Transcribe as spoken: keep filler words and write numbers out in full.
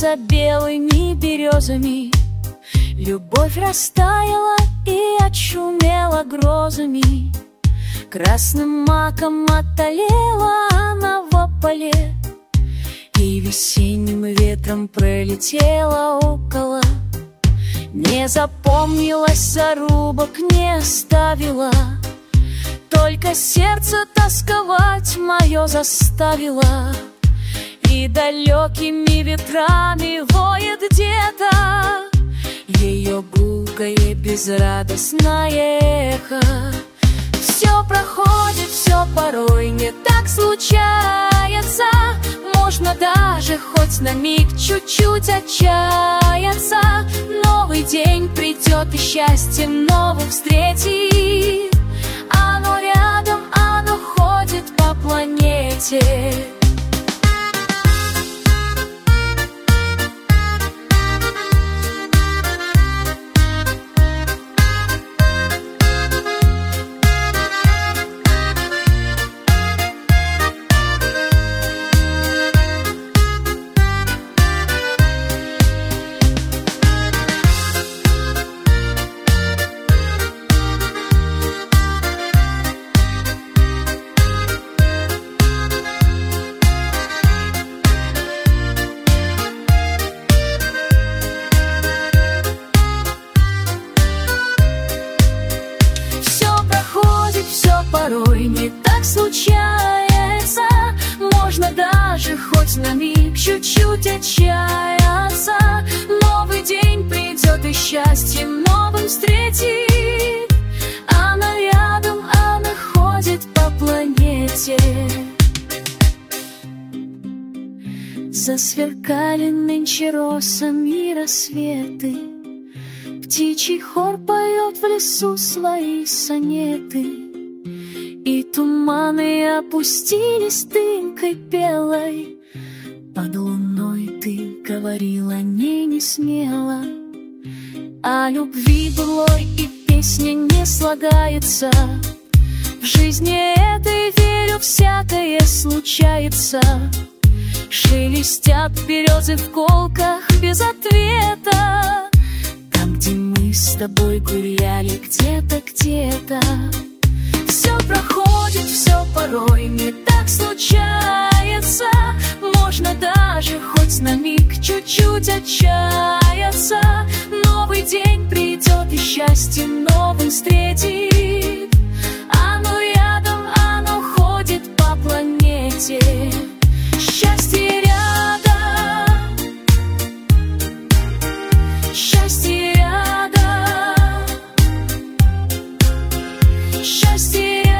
за белыми березами. Любовь растаяла и очумела грозами. Красным маком отолела она в поле, и весенним ветром пролетела около. Не запомнилась, зарубок не оставила, только сердце тосковать мое заставило. И далекими ветрами воет где-то ее гулкое безрадостное эхо. Все проходит, все порой не так случается. Можно даже хоть на миг чуть-чуть отчаяться. Новый день придет и счастье новым встретит. Оно рядом, оно ходит по планете. Порой не так случается. Можно даже хоть на миг чуть-чуть отчаяться. Новый день придет и счастье новым встретит. Она рядом, она ходит по планете. Засверкали нынче росами рассветы. Птичий хор поет в лесу свои сонеты. И туманы опустились дымкой белой. Под луной ты говорила не не смело. О любви былой и песня не слагается. В жизни этой, верю, всякое случается. Шелестят березы в колках без ответа. Там, где мы с тобой гуляли, где-то, где-то. Все проходит, все порой не так случается. Можно даже хоть на миг чуть-чуть отчаяться. Новый день придет и счастье новым встретит. Оно рядом, оно ходит по планете. Счастье рядом, счастье рядом, счастье рядом.